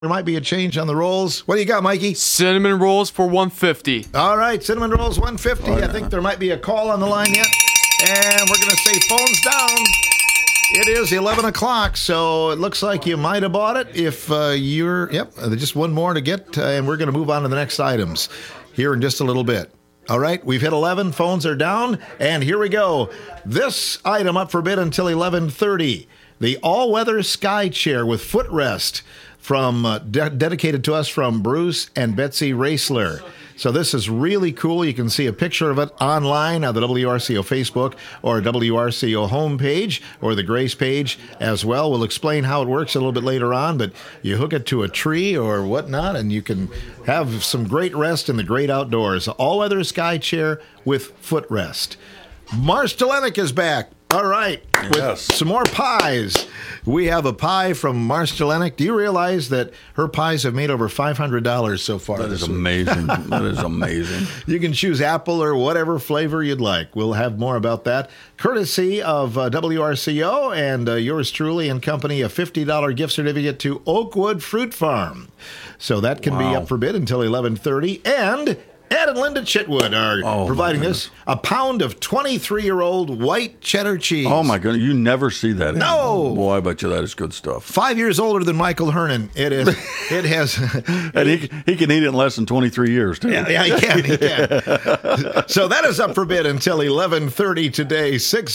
There might be a change on the rolls. What do you got, Mikey? Cinnamon rolls for $150. All right, cinnamon rolls $150. Oh, yeah. I think there might be a call on the line yet. And we're going to say phones down. It is 11 o'clock, so it looks like you might have bought it. If there's just one more to get, and we're going to move on to the next items here in just a little bit. All right, we've hit 11, phones are down, and here we go. This item up for bid until 11:30. The all-weather sky chair with footrest from dedicated to us from Bruce and Betsy Raisler. So this is really cool. You can see a picture of it online on the WRCO Facebook or WRCO homepage or the Grace page as well. We'll explain how it works a little bit later on, but you hook it to a tree or whatnot, and you can have some great rest in the great outdoors. All-weather sky chair with footrest. Marsh Telenik is back. All right, with some more pies. We have a pie from Marsh Telenik. Do you realize that her pies have made over $500 so far? That is amazing. That is amazing. You can choose apple or whatever flavor you'd like. We'll have more about that. Courtesy of WRCO and yours truly and company, a $50 gift certificate to Oakwood Fruit Farm. So that can be up for bid until 11:30. And Ed and Linda Chitwood are providing this. A pound of 23-year-old white cheddar cheese. Oh, my goodness. You never see that. No. Boy, I bet you that is good stuff. 5 years older than Michael Hernan. It is. It has. And he can eat it in less than 23 years, too. Yeah, he can. So that is up for bid until 11:30 today.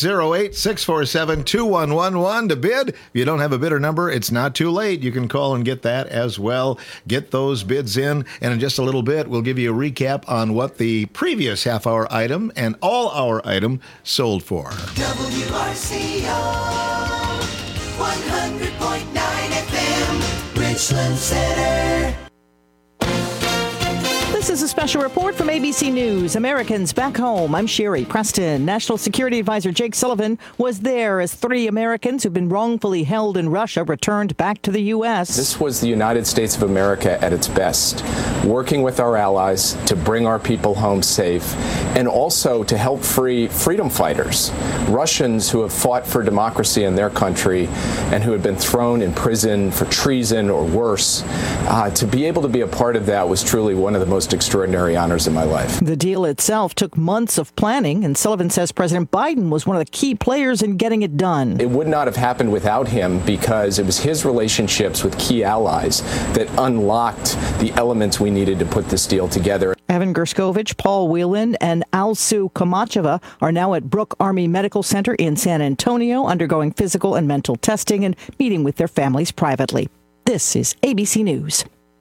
608-647-2111 to bid. If you don't have a bidder number, it's not too late. You can call and get that as well. Get those bids in. And in just a little bit, we'll give you a recap on what the previous half-hour item and all-hour item sold for. WRCO 100.9 FM, Richland Center. This is a special report from ABC News. Americans back home. I'm Sherry Preston. National Security Advisor Jake Sullivan was there as 3 Americans who've been wrongfully held in Russia returned back to the U.S. This was the United States of America at its best, working with our allies to bring our people home safe and also to help free freedom fighters, Russians who have fought for democracy in their country and who had been thrown in prison for treason or worse. To be able to be a part of that was truly one of the most extraordinary honors in my life. The deal itself took months of planning, and Sullivan says President Biden was one of the key players in getting it done. It would not have happened without him because it was his relationships with key allies that unlocked the elements we needed to put this deal together. Evan Gerskovich, Paul Whelan, and Alsu Komacheva are now at Brooke Army Medical Center in San Antonio, undergoing physical and mental testing and meeting with their families privately. This is ABC News.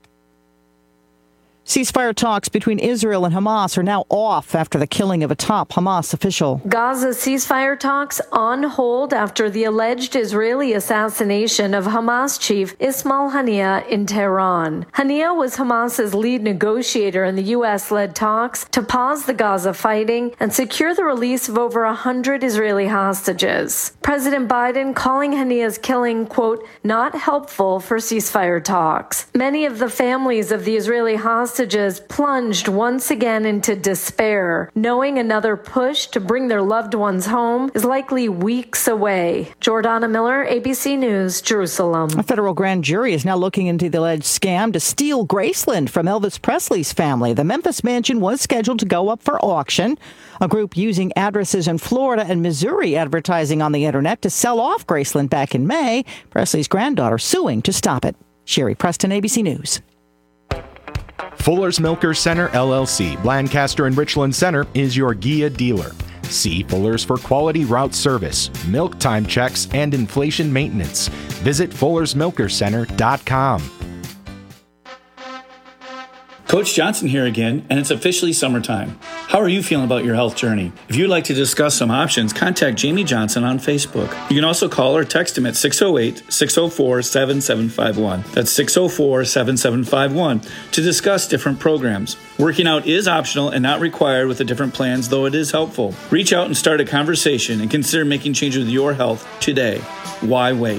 Ceasefire talks between Israel and Hamas are now off after the killing of a top Hamas official. Gaza ceasefire talks on hold after the alleged Israeli assassination of Hamas chief Ismail Haniyeh in Tehran. Haniyeh was Hamas's lead negotiator in the U.S.-led talks to pause the Gaza fighting and secure the release of over 100 Israeli hostages. President Biden calling Haniyeh's killing, quote, not helpful for ceasefire talks. Many of the families of the Israeli hostages plunged once again into despair, knowing another push to bring their loved ones home is likely weeks away. Jordana Miller, ABC News, Jerusalem. A federal grand jury is now looking into the alleged scam to steal Graceland from Elvis Presley's family. The Memphis mansion was scheduled to go up for auction. A group using addresses in Florida and Missouri advertising on the internet to sell off Graceland back in May. Presley's granddaughter suing to stop it. Sherry Preston, ABC News. Fuller's Milker Center, LLC, Lancaster and Richland Center is your Gia dealer. See Fuller's for quality route service, milk time checks, and inflation maintenance. Visit FullersMilkerCenter.com. Coach Johnson here again, and it's officially summertime. How are you feeling about your health journey? If you'd like to discuss some options, contact Jamie Johnson on Facebook. You can also call or text him at 608-604-7751. That's 604-7751 to discuss different programs. Working out is optional and not required with the different plans, though it is helpful. Reach out and start a conversation and consider making changes with your health today. Why wait?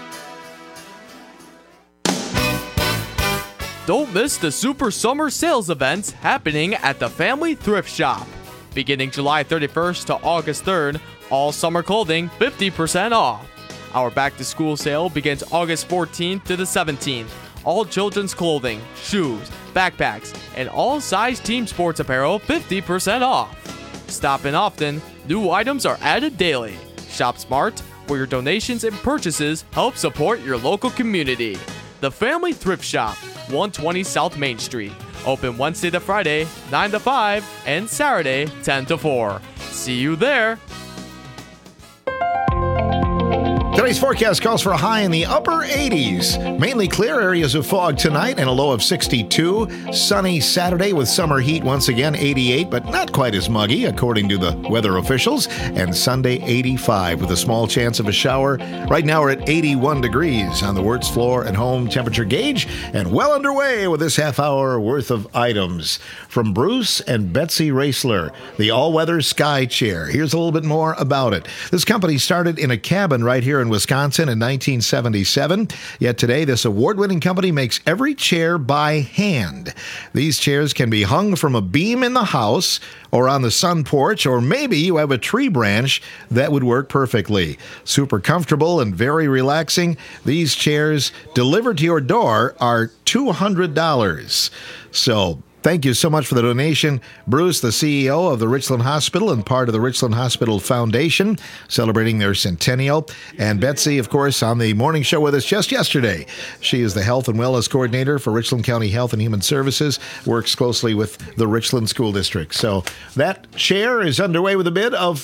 Don't miss the Super Summer Sales events happening at the Family Thrift Shop. Beginning July 31st to August 3rd, all summer clothing 50% off. Our back-to-school sale begins August 14th to the 17th. All children's clothing, shoes, backpacks, and all size team sports apparel 50% off. Stop in often. New items are added daily. Shop smart, where your donations and purchases help support your local community. The Family Thrift Shop, 120 South Main Street. Open Wednesday to Friday, 9 to 5, and Saturday, 10 to 4. See you there. Today's forecast calls for a high in the upper 80s. Mainly clear areas of fog tonight and a low of 62. Sunny Saturday with summer heat once again, 88, but not quite as muggy, according to the weather officials. And Sunday, 85 with a small chance of a shower. Right now we're at 81 degrees on the Wirtz floor and home temperature gauge, and well underway with this half hour worth of items. From Bruce and Betsy Raisler, the all-weather Sky Chair. Here's a little bit more about it. This company started in a cabin right here in Wisconsin in 1977. Yet today, this award-winning company makes every chair by hand. These chairs can be hung from a beam in the house or on the sun porch, or maybe you have a tree branch that would work perfectly. Super comfortable and very relaxing. These chairs delivered to your door are $200. So, thank you so much for the donation. Bruce, the CEO of the Richland Hospital and part of the Richland Hospital Foundation, celebrating their centennial. And Betsy, of course, on the morning show with us just yesterday. She is the Health and Wellness Coordinator for Richland County Health and Human Services, works closely with the Richland School District. So that chair is underway with a bid of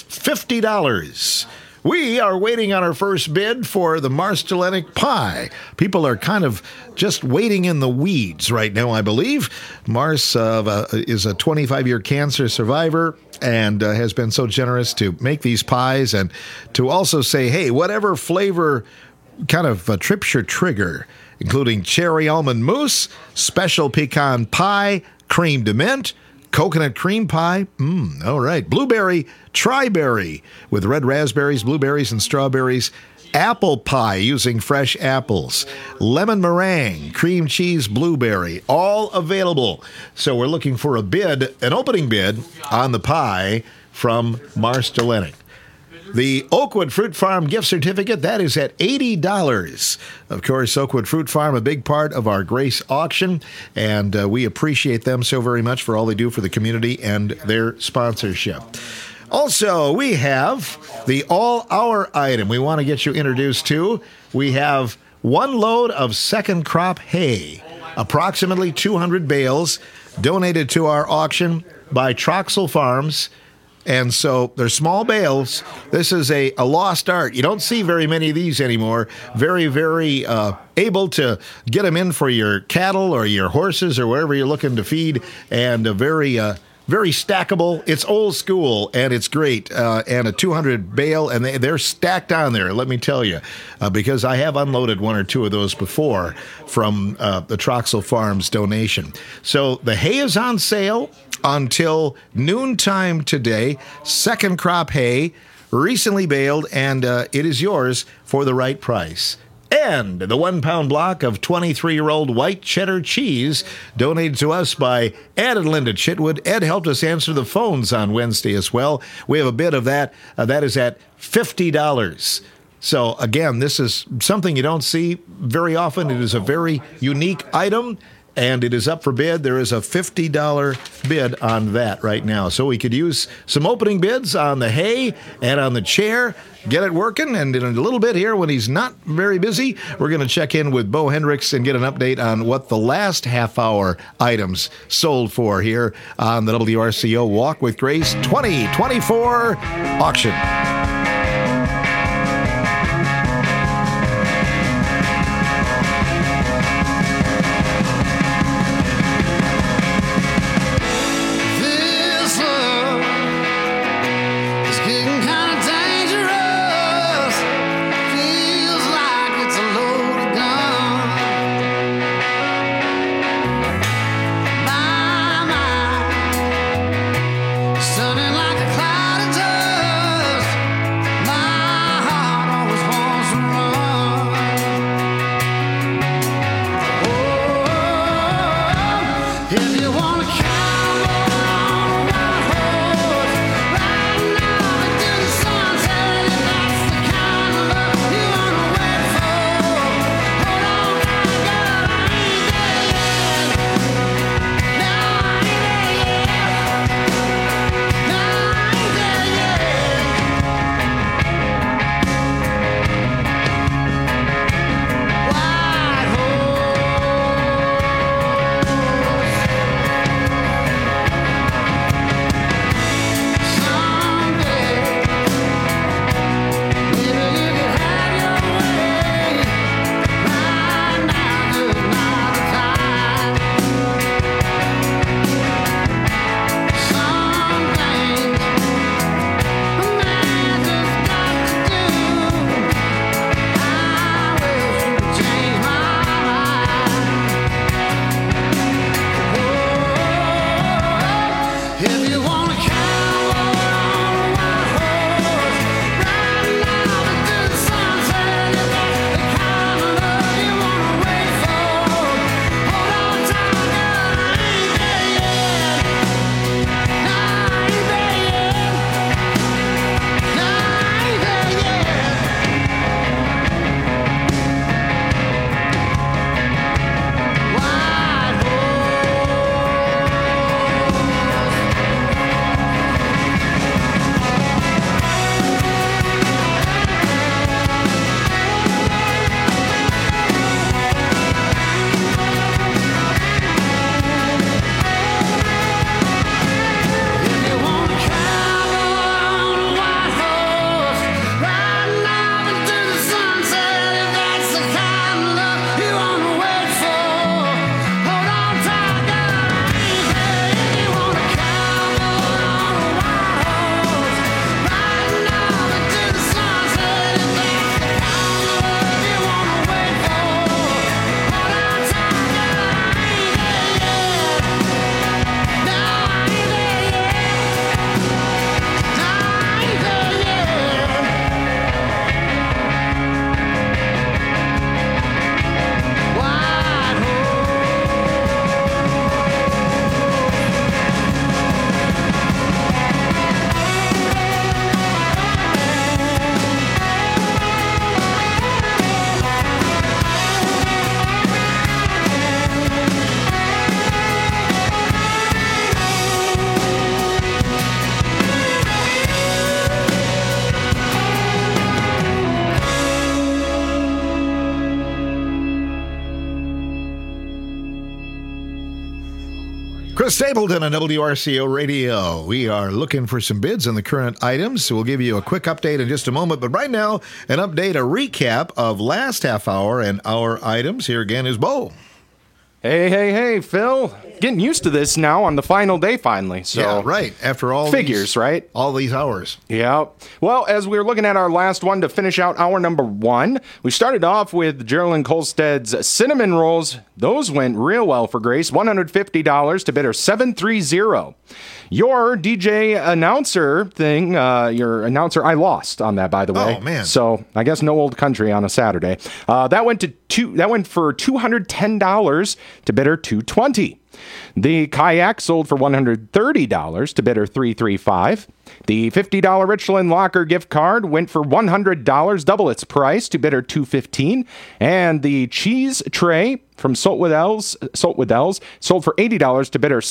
$50. We are waiting on our first bid for the Marstellenic pie. People are kind of just waiting in the weeds right now, I believe. Mars is a 25-year cancer survivor and has been so generous to make these pies and to also say, hey, whatever flavor kind of trips your trigger, including cherry almond mousse, special pecan pie, cream de mint, coconut cream pie, all right. Blueberry tri-berry with red raspberries, blueberries, and strawberries. Apple pie using fresh apples. Lemon meringue, cream cheese, blueberry, all available. So we're looking for a bid, an opening bid on the pie from Marstellenic. The Oakwood Fruit Farm gift certificate, that is at $80. Of course, Oakwood Fruit Farm, a big part of our Grace auction, and we appreciate them so very much for all they do for the community and their sponsorship. Also, we have the all-hour item we want to get you introduced to. We have one load of second crop hay, approximately 200 bales, donated to our auction by Troxel Farms. And so they're small bales. This is a lost art. You don't see very many of these anymore. Very, very able to get them in for your cattle or your horses or wherever you're looking to feed. And very stackable. It's old school, and it's great. And a 200 bale, and they're stacked on there, let me tell you, because I have unloaded one or two of those before from the Troxel Farms donation. So the hay is on sale until noontime today. Second crop hay, recently baled, and it is yours for the right price. And the 1 pound block of 23-year-old white cheddar cheese donated to us by Ed and Linda Chitwood. Ed helped us answer the phones on Wednesday as well. We have a bid of that. That is at $50. So, again, this is something you don't see very often. It is a very unique item, and it is up for bid. There is a $50 bid on that right now. So we could use some opening bids on the hay and on the chair, get it working, and in a little bit here, when he's not very busy, we're going to check in with Bo Hendricks and get an update on what the last half-hour items sold for here on the WRCO Walk with Grace 2024 auction. Stunning like a cloud of dust. Chris Stapleton on WRCO Radio. We are looking for some bids on the current items. So we'll give you a quick update in just a moment. But right now, an update, a recap of last half hour and our items. Here again is Bo. Hey, Phil. Getting used to this now on the final day finally. So Yeah, right. After all figures, right? All these hours. Yeah. Well, as we were looking at our last one to finish out hour number 1, we started off with Geraldine Kolsted's cinnamon rolls. Those went real well for Grace. $150 to bidder 730. Your DJ announcer thing, your announcer, I lost on that, by the way. Oh, man. So I guess no old country on a Saturday. That went for $210 to bidder 220. The kayak sold for $130 to bidder 335. The $50 Richland Locker gift card went for $100, double its price, to bidder $215. And the cheese tray from Salt Waddell's sold for $80 to bidder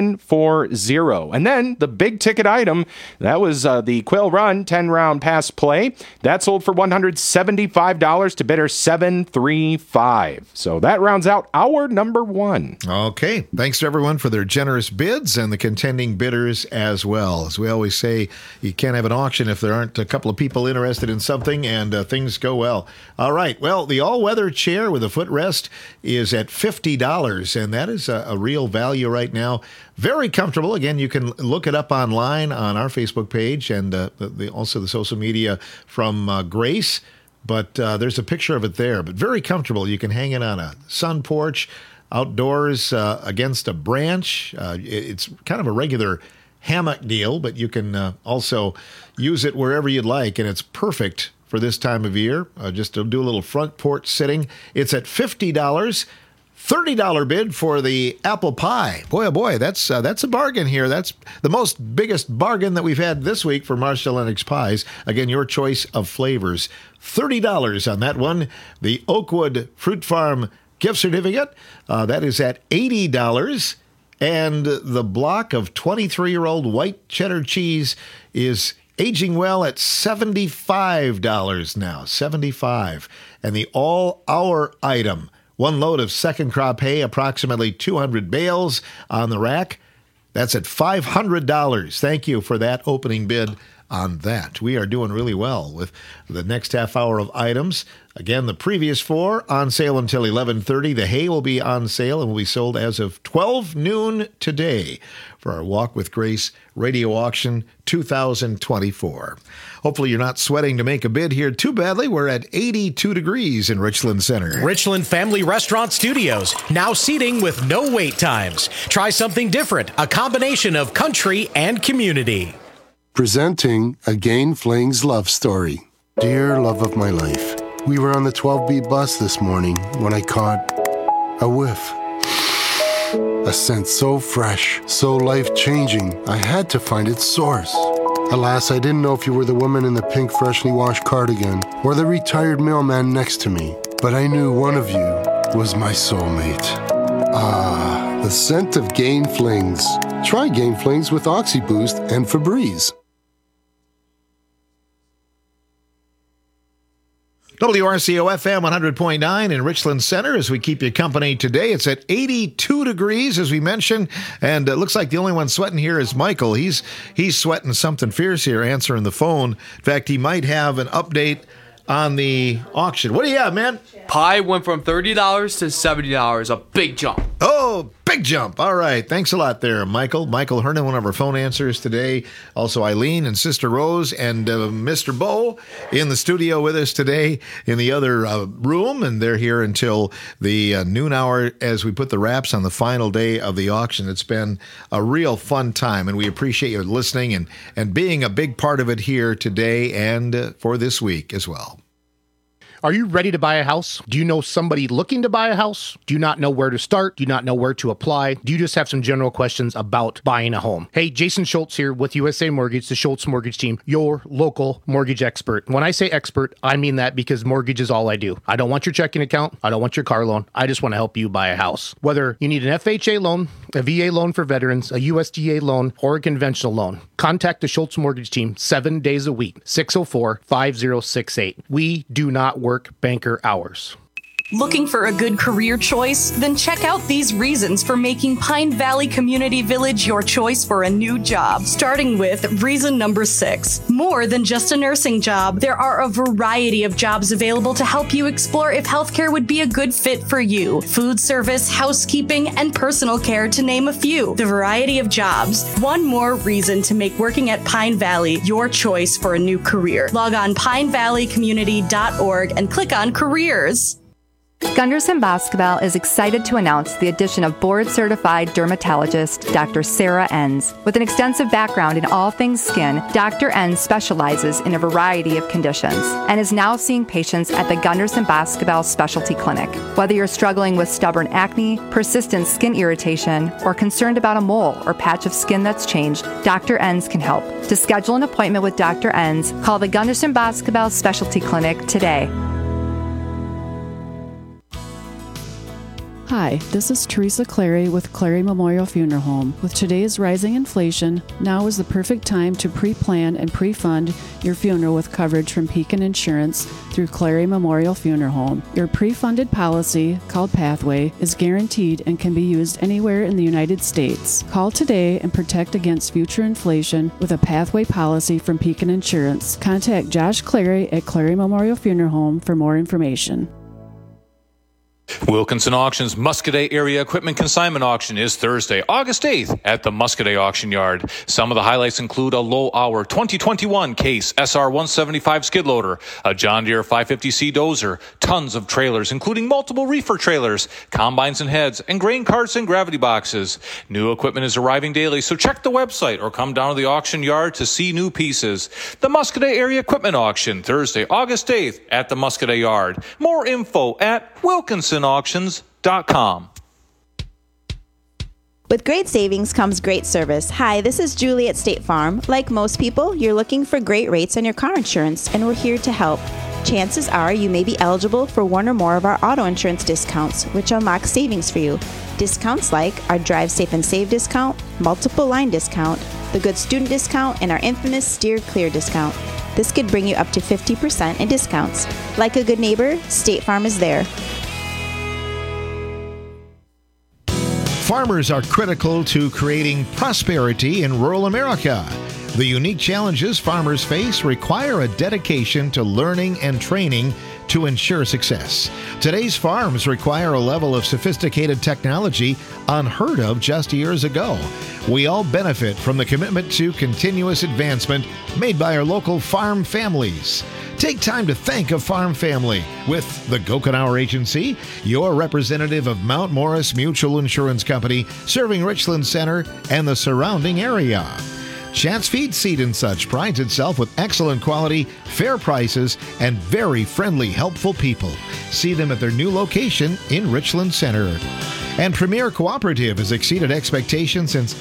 $740. And then the big ticket item, that was the Quill Run 10-round pass play. That sold for $175 to bidder $735. So that rounds out hour number 1. Okay. Thanks to everyone for their generous bids and the contending bidders as well. As we always say, you can't have an auction if there aren't a couple of people interested in something, and things go well. All right. Well, the all-weather chair with a footrest is at $50, and that is a real value right now. Very comfortable. Again, you can look it up online on our Facebook page and also the social media from Grace. But there's a picture of it there. But very comfortable. You can hang it on a sun porch, outdoors against a branch. It's kind of a regular hammock deal, but you can also use it wherever you'd like, and it's perfect for this time of year. Just to do a little front porch sitting. It's at $50. $30 bid for the apple pie. Boy, oh boy, that's a bargain here. That's the biggest bargain that we've had this week for Marshall Lennox pies. Again, your choice of flavors. $30 on that one. The Oakwood Fruit Farm gift certificate, that is at $80. And the block of 23-year-old white cheddar cheese is aging well at $75 now. $75. And the all-hour item, one load of second crop hay, approximately 200 bales on the rack. That's at $500. Thank you for that opening bid on that. We are doing really well with the next half hour of items. Again, the previous 4 on sale until 11:30. The hay will be on sale and will be sold as of 12 noon today for our Walk with Grace radio auction 2024. Hopefully you're not sweating to make a bid here too badly. We're at 82 degrees in Richland Center. Richland Family Restaurant Studios, now seating with no wait times. Try something different, a combination of country and community. Presenting Again Fling's love story. Dear love of my life, we were on the 12B bus this morning when I caught a whiff. A scent so fresh, so life-changing, I had to find its source. Alas, I didn't know if you were the woman in the pink freshly washed cardigan or the retired mailman next to me, but I knew one of you was my soulmate. Ah, the scent of Gain Flings. Try Gain Flings with OxyBoost and Febreze. WRCO FM 100.9 in Richland Center as we keep you company today. It's at 82 degrees, as we mentioned, and it looks like the only one sweating here is Michael. He's sweating something fierce here answering the phone. In fact, he might have an update on the auction. What do you have, man? Pie went from $30 to $70, a big jump. Oh, big jump. All right. Thanks a lot there, Michael. Michael Hernan, one of our phone answers today. Also Eileen and Sister Rose and Mr. Bo in the studio with us today in the other room. And they're here until the noon hour as we put the wraps on the final day of the auction. It's been a real fun time, and we appreciate you listening and being a big part of it here today and for this week as well. Are you ready to buy a house? Do you know somebody looking to buy a house? Do you not know where to start? Do you not know where to apply? Do you just have some general questions about buying a home? Hey, Jason Schultz here with USA Mortgage, the Schultz Mortgage Team, your local mortgage expert. When I say expert, I mean that because mortgage is all I do. I don't want your checking account. I don't want your car loan. I just want to help you buy a house. Whether you need an FHA loan, a VA loan for veterans, a USDA loan, or a conventional loan, contact the Schultz Mortgage Team 7 days a week, 604-5068. We do not work banker hours. Looking for a good career choice? Then check out these reasons for making Pine Valley Community Village your choice for a new job. Starting with reason number 6. More than just a nursing job, there are a variety of jobs available to help you explore if healthcare would be a good fit for you. Food service, housekeeping, and personal care, to name a few. The variety of jobs. One more reason to make working at Pine Valley your choice for a new career. Log on pinevalleycommunity.org and click on careers. Gunderson Basketball is excited to announce the addition of board-certified dermatologist Dr. Sarah Enns. With an extensive background in all things skin, Dr. Enns specializes in a variety of conditions and is now seeing patients at the Gunderson Basketball Specialty Clinic. Whether you're struggling with stubborn acne, persistent skin irritation, or concerned about a mole or patch of skin that's changed, Dr. Enns can help. To schedule an appointment with Dr. Enns, call the Gunderson Basketball Specialty Clinic today. Hi, this is Teresa Clary with Clary Memorial Funeral Home. With today's rising inflation, now is the perfect time to pre-plan and pre-fund your funeral with coverage from Pekin Insurance through Clary Memorial Funeral Home. Your pre-funded policy, called Pathway, is guaranteed and can be used anywhere in the United States. Call today and protect against future inflation with a Pathway policy from Pekin Insurance. Contact Josh Clary at Clary Memorial Funeral Home for more information. Wilkinson Auction's Muscadet Area Equipment Consignment Auction is Thursday, August 8th at the Muscadet Auction Yard. Some of the highlights include a low-hour 2021 Case SR-175 skid loader, a John Deere 550C dozer, tons of trailers, including multiple reefer trailers, combines and heads, and grain carts and gravity boxes. New equipment is arriving daily, so check the website or come down to the auction yard to see new pieces. The Muscadet Area Equipment Auction, Thursday, August 8th at the Muscadet Yard. More info at WilkinsonAuctions.com. With great savings comes great service. Hi, this is Julie at State Farm. Like most people, you're looking for great rates on your car insurance, and we're here to help. Chances are you may be eligible for one or more of our auto insurance discounts, which unlock savings for you. Discounts like our Drive Safe and Save discount, multiple line discount, the Good Student discount, and our infamous Steer Clear discount. This could bring you up to 50% in discounts. Like a good neighbor, State Farm is there. Farmers are critical to creating prosperity in rural America. The unique challenges farmers face require a dedication to learning and training to ensure success. Today's farms require a level of sophisticated technology unheard of just years ago. We all benefit from the commitment to continuous advancement made by our local farm families. Take time to thank a farm family with the Gokenauer Agency, your representative of Mount Morris Mutual Insurance Company, serving Richland Center and the surrounding area. Chance Feed Seed and Such prides itself with excellent quality, fair prices, and very friendly, helpful people. See them at their new location in Richland Center. And Premier Cooperative has exceeded expectations since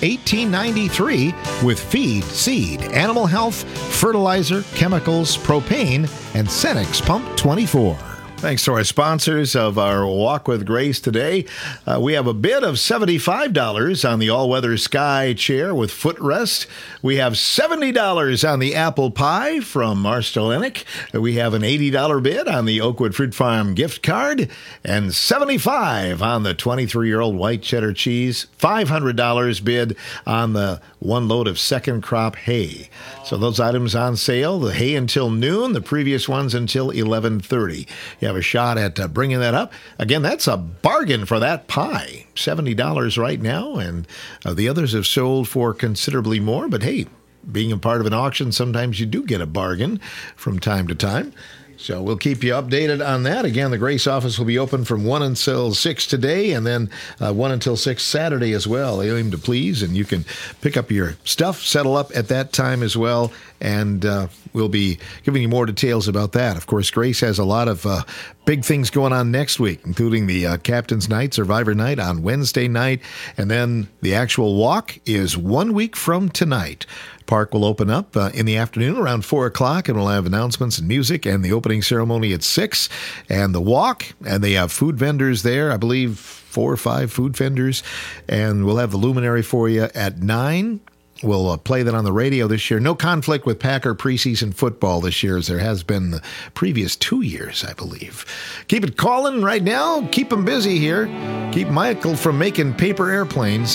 1893 with feed, seed, animal health, fertilizer, chemicals, propane, and Cenex Pump 24. Thanks to our sponsors of our Walk with Grace today. We have a bid of $75 on the all-weather Sky chair with footrest. We have $70 on the apple pie from Marstellenic. We have an $80 bid on the Oakwood Fruit Farm gift card and $75 on the 23-year-old white cheddar cheese. $500 bid on the one load of second crop hay. So those items on sale, the hay until noon, the previous ones until 11:30. You have a shot at bringing that up. Again, that's a bargain for that pie. $70 right now, and the others have sold for considerably more. But hey, being a part of an auction, sometimes you do get a bargain from time to time. So we'll keep you updated on that. Again, the Grace office will be open from 1 until 6 today, and then 1 until 6 Saturday as well. Aim to please, and you can pick up your stuff, settle up at that time as well, and we'll be giving you more details about that. Of course, Grace has a lot of big things going on next week, including the Captain's Night, Survivor Night on Wednesday night, and then the actual walk is 1 week from tonight. Park will open up in the afternoon around 4 o'clock, and we'll have announcements and music and the opening ceremony at 6. And the walk, and they have food vendors there, I believe 4 or 5 food vendors, and we'll have the luminary for you at 9. we'll play that on the radio this year. No conflict with Packer preseason football this year, as there has been the previous 2 years, I believe. Keep it calling right now. Keep them busy here. Keep Michael from making paper airplanes.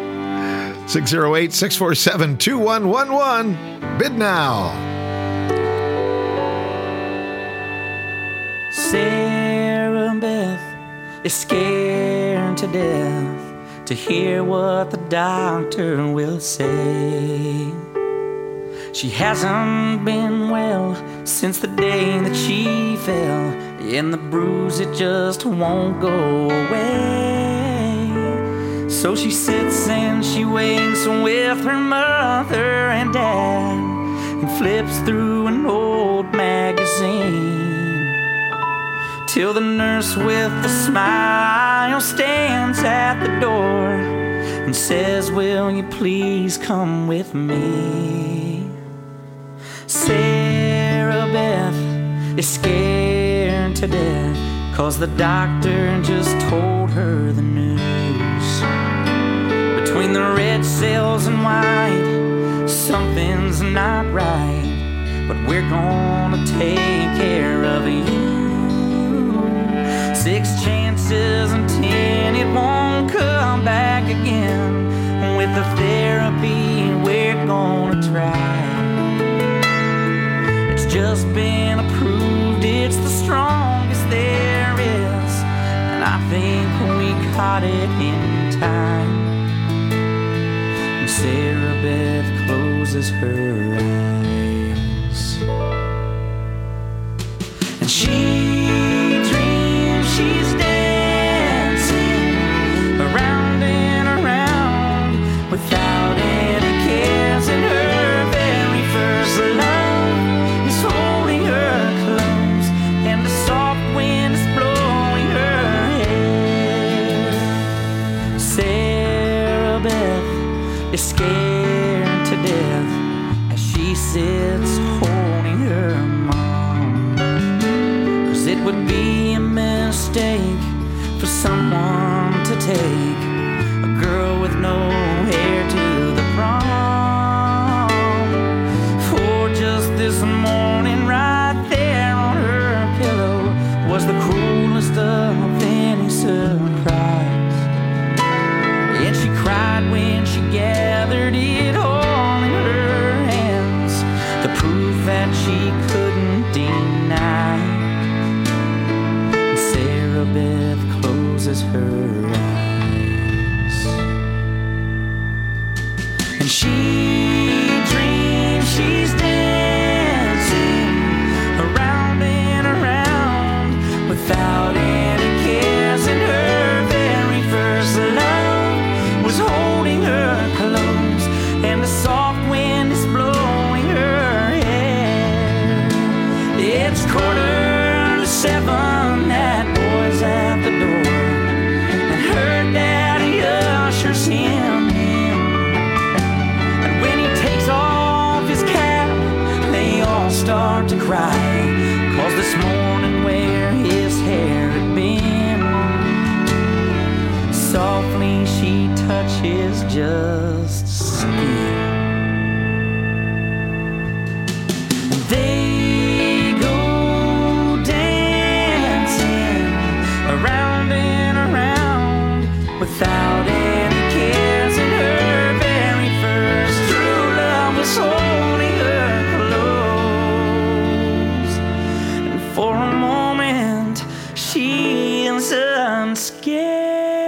608-647-2111. Bid now. Sarah Beth is scared to death to hear what the doctor will say. She hasn't been well since the day that she fell, and the bruise, it just won't go away. So she sits and she waits with her mother and dad, and flips through an old magazine, till the nurse with a smile stands at the door and says, will you please come with me? Sarah Beth is scared to death, 'cause the doctor just told her the news. Between the red cells and white, something's not right, but we're gonna take care of you. 6 chances and 10 it won't come back again. With the therapy we're gonna try, it's just been approved, it's the strongest there is, and I think we caught it in time. And Sarah Beth closes her eyes, and she's dancing around and around without any cares, and her very first love is holding her close, and the soft wind is blowing her hair. Sarah Beth is scared to death as she sits holding her mom, 'cause it would be mistake for someone to take a girl with no hair to the prom. For just this morning, right there on her pillow, was the cruelest of any surprise. And she cried when she gathered it all in her hands, the proof that she couldn't deny. Beth closes her eyes, and she dreams she's dancing around and around without any cares, and her very first love was holding her close, and the soft wind is blowing her hair. It's 6:45 at the door, and her daddy ushers him in, and when he takes off his cap, they all start to cry, 'cause this morning where his hair had been, softly she touches just skin. They go dancing around and around without any cares, and her very first true love was holding her close, and for a moment she is unscared.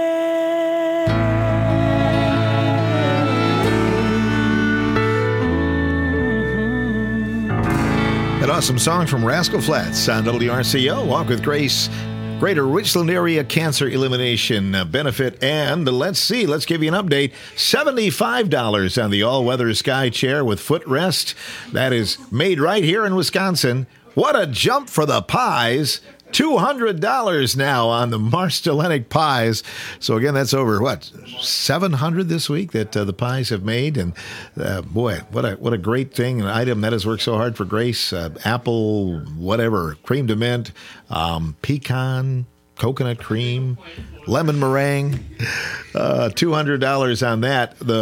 An awesome song from Rascal Flatts on WRCO. Walk with Grace. Greater Richland Area Cancer Elimination Benefit. And let's give you an update. $75 on the all-weather Sky Chair with footrest. That is made right here in Wisconsin. What a jump for the pies. $200 now on the Marstellenic pies. So again, that's over, 700 this week that the pies have made. And boy, what a great thing, an item that has worked so hard for Grace. Apple, whatever, cream de mint, pecan, coconut cream, lemon meringue, $200 on that. The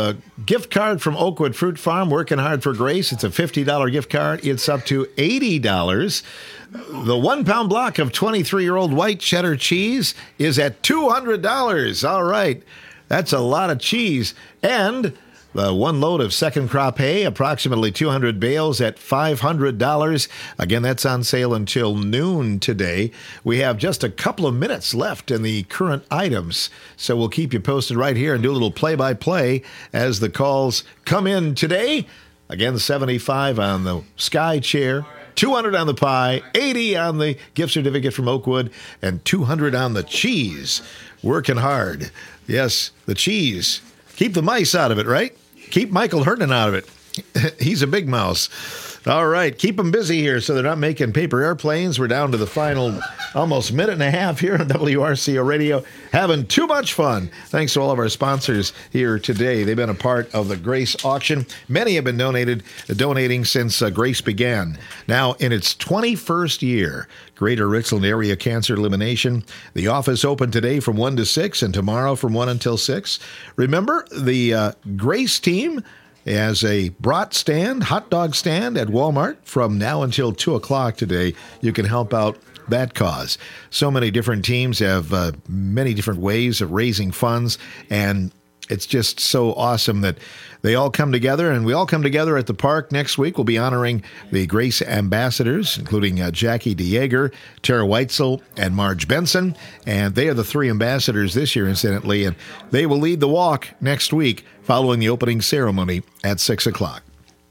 gift card from Oakwood Fruit Farm, Working Hard for Grace. It's a $50 gift card. It's up to $80. The 1 pound block of 23-year-old white cheddar cheese is at $200. All right. That's a lot of cheese. And the 1 load of second crop hay, approximately 200 bales at $500. Again, that's on sale until noon today. We have just a couple of minutes left in the current items, so we'll keep you posted right here and do a little play-by-play as the calls come in today. Again, $75 on the Sky Chair, $200 on the pie, $80 on the gift certificate from Oakwood, and $200 on the cheese. Working hard. Yes, the cheese. Keep the mice out of it, right? Keep Michael Herndon out of it. He's a big mouse. All right, keep them busy here so they're not making paper airplanes. We're down to the final almost minute and a half here on WRCO Radio. Having too much fun. Thanks to all of our sponsors here today. They've been a part of the Grace auction. Many have been donating since Grace began. Now, in its 21st year, Greater Richland Area Cancer Elimination. The office open today from 1 to 6 and tomorrow from 1 until 6. Remember, the Grace team has a brat stand, hot dog stand at Walmart from now until 2 o'clock today. You can help out that cause. So many different teams have many different ways of raising funds, and it's just so awesome that they all come together, and we all come together at the park next week. We'll be honoring the Grace ambassadors, including Jackie DeYager, Tara Weitzel, and Marge Benson, and they are the 3 ambassadors this year, incidentally, and they will lead the walk next week following the opening ceremony at 6 o'clock.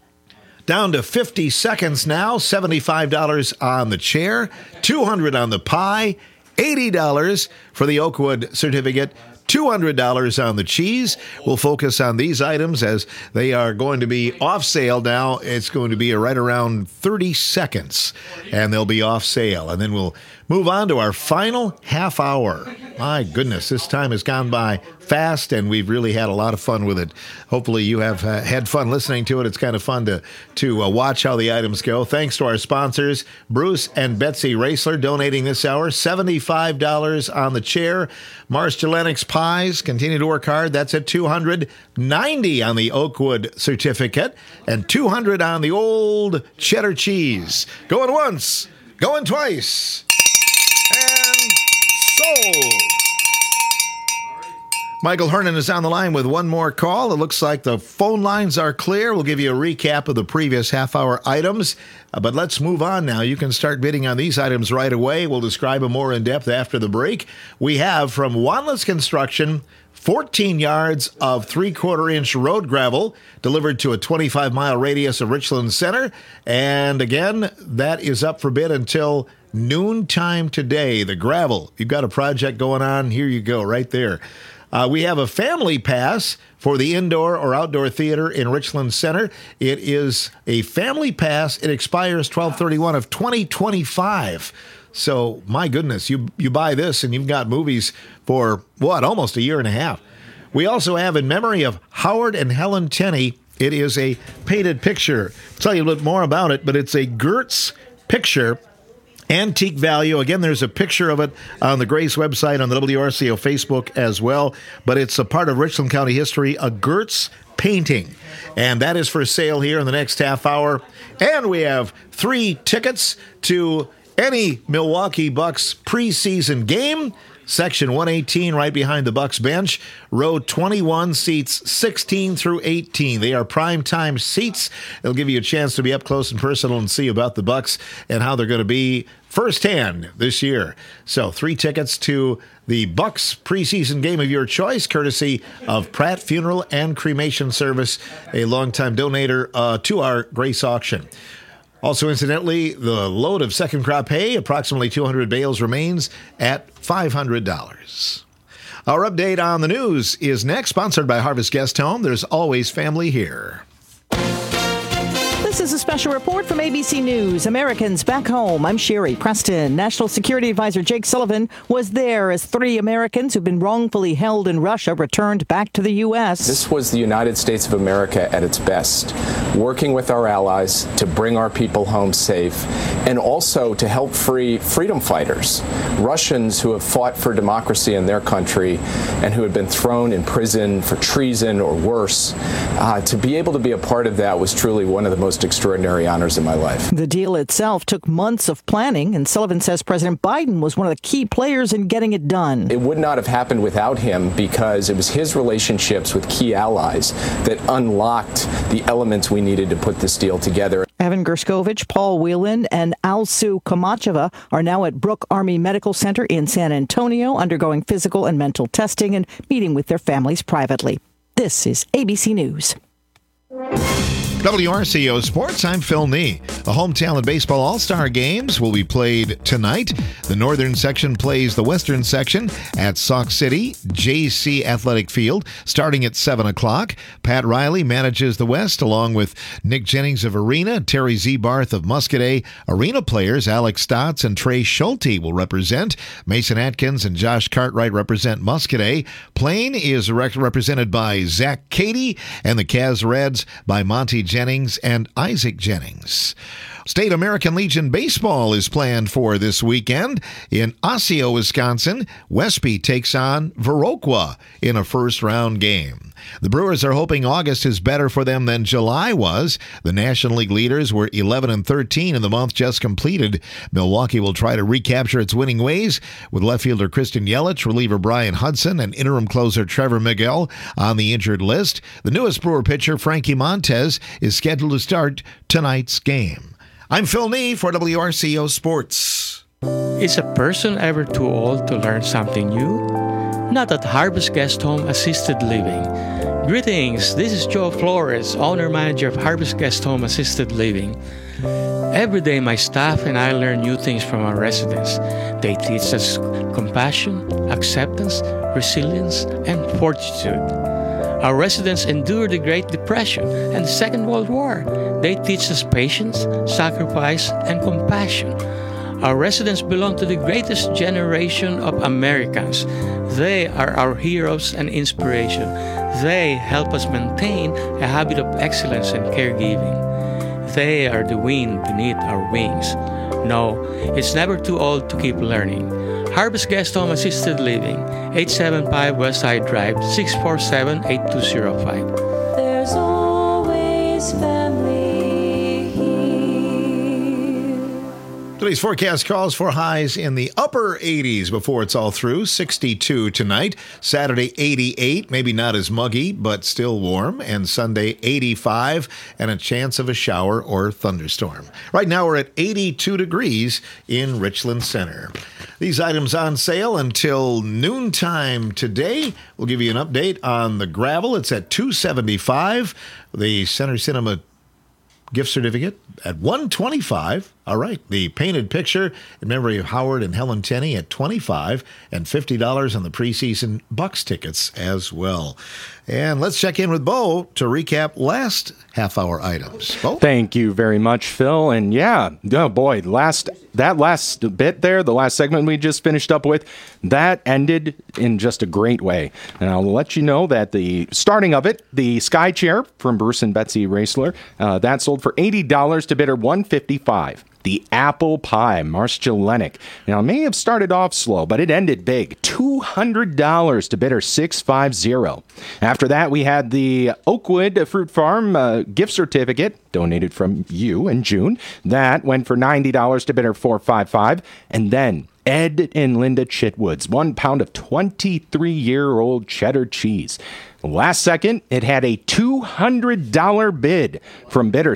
Down to 50 seconds now, $75 on the chair, $200 on the pie, $80 for the Oakwood certificate, $200 on the cheese. We'll focus on these items as they are going to be off sale now. It's going to be right around 30 seconds, and they'll be off sale. And then we'll move on to our final half hour. My goodness, this time has gone by fast, and we've really had a lot of fun with it. Hopefully you have had fun listening to it. It's kind of fun to watch how the items go. Thanks to our sponsors, Bruce and Betsy Raisler, donating this hour, $75 on the chair. Mars Gelenix Pies continue to work hard. That's at $200. $90 on the Oakwood certificate, and $200 on the old cheddar cheese. Going once, going twice, and sold. Michael Herndon is on the line with one more call. It looks like the phone lines are clear. We'll give you a recap of the previous half-hour items, but let's move on now. You can start bidding on these items right away. We'll describe them more in depth after the break. We have from Wanless Construction 14 yards of 3/4-inch road gravel delivered to a 25-mile radius of Richland Center. And again, that is up for bid until noontime today. The gravel, you've got a project going on, here you go, right there. We have a family pass for the indoor or outdoor theater in Richland Center. It is a family pass. It expires 12/31 of 2025. So, my goodness, you buy this and you've got movies for, almost a year and a half. We also have in memory of Howard and Helen Tenney. It is a painted picture. I'll tell you a little bit more about it, but it's a Gertz picture. Antique value. Again, there's a picture of it on the Grace website, on the WRCO Facebook as well. But it's a part of Richland County history, a Gertz painting. And that is for sale here in the next half hour. And we have 3 tickets to any Milwaukee Bucks preseason game. Section 118, right behind the Bucks bench. Row 21, seats 16 through 18. They are primetime seats. They'll give you a chance to be up close and personal and see about the Bucks and how they're going to be firsthand this year. So 3 tickets to the Bucks preseason game of your choice, courtesy of Pratt Funeral and Cremation Service, a longtime donator to our Grace auction. Also, incidentally, the load of second crop hay, approximately 200 bales, remains at $500. Our update on the news is next, sponsored by Harvest Guest Home. There's always family here. The This is a special report from ABC News. Americans back home. I'm Sherry Preston. National Security Advisor Jake Sullivan was there as 3 Americans who've been wrongfully held in Russia returned back to the U.S. This was the United States of America at its best, working with our allies to bring our people home safe and also to help free freedom fighters, Russians who have fought for democracy in their country and who had been thrown in prison for treason or worse. To be able to be a part of that was truly one of the most extraordinary honors in my life. The deal itself took months of planning, and Sullivan says President Biden was one of the key players in getting it done. It would not have happened without him because it was his relationships with key allies that unlocked the elements we needed to put this deal together. Evan Gerskovich, Paul Whelan, and Alsu Kamacheva are now at Brooke Army Medical Center in San Antonio, undergoing physical and mental testing and meeting with their families privately. This is ABC News. WRCO Sports, I'm Phil Nee. The Home Talent Baseball All-Star Games will be played tonight. The Northern section plays the Western section at Sauk City JC Athletic Field starting at 7 o'clock. Pat Riley manages the West along with Nick Jennings of Arena, Terry Zebarth of Muscadet. Arena players Alex Stotts and Trey Schulte will represent. Mason Atkins and Josh Cartwright represent Muscadet. Plain is represented by Zach Cady and the Caz Reds by Monty Jennings and Isaac Jennings. State American Legion Baseball is planned for this weekend. In Osseo, Wisconsin, Westby takes on Viroqua in a first-round game. The Brewers are hoping August is better for them than July was. The National League leaders were 11-13 in the month just completed. Milwaukee will try to recapture its winning ways with left fielder Christian Yelich, reliever Brian Hudson, and interim closer Trevor Miguel on the injured list. The newest Brewer pitcher, Frankie Montez, is scheduled to start tonight's game. I'm Phil Nee for WRCO Sports. Is a person ever too old to learn something new? Not at Harvest Guest Home Assisted Living. Greetings, this is Joe Flores, owner-manager of Harvest Guest Home Assisted Living. Every day my staff and I learn new things from our residents. They teach us compassion, acceptance, resilience, and fortitude. Our residents endured the Great Depression and the Second World War. They teach us patience, sacrifice, and compassion. Our residents belong to the greatest generation of Americans. They are our heroes and inspiration. They help us maintain a habit of excellence and caregiving. They are the wind beneath our wings. No, it's never too old to keep learning. Harvest Guest Home Assisted Living, 875 Westside Drive, 647-8205. There's always family. Today's forecast calls for highs in the upper 80s before it's all through. 62 tonight. Saturday, 88. Maybe not as muggy, but still warm. And Sunday, 85. And a chance of a shower or thunderstorm. Right now, we're at 82 degrees in Richland Center. These items on sale until noontime today. We'll give you an update on the gravel. It's at $275. The Center Cinema gift certificate at $125. All right. The painted picture in memory of Howard and Helen Tenney at $25 and $50 on the preseason Bucks tickets as well. And let's check in with Bo to recap last half-hour items. Bo? Thank you very much, Phil. And yeah, oh boy, that last bit there, the last segment we just finished up with, that ended in just a great way. And I'll let you know that the starting of it, the Sky Chair from Bruce and Betsy Raessler, that sold for $80 to bidder $155. The apple pie, Marschallenic. Now, it may have started off slow, but it ended big. $200 to bidder $650. After that, we had the Oakwood Fruit Farm gift certificate donated from you in June. That went for $90 to bidder $455. And then Ed and Linda Chitwood's 1 pound of 23-year-old cheddar cheese. Last second, it had a $200 bid from bidder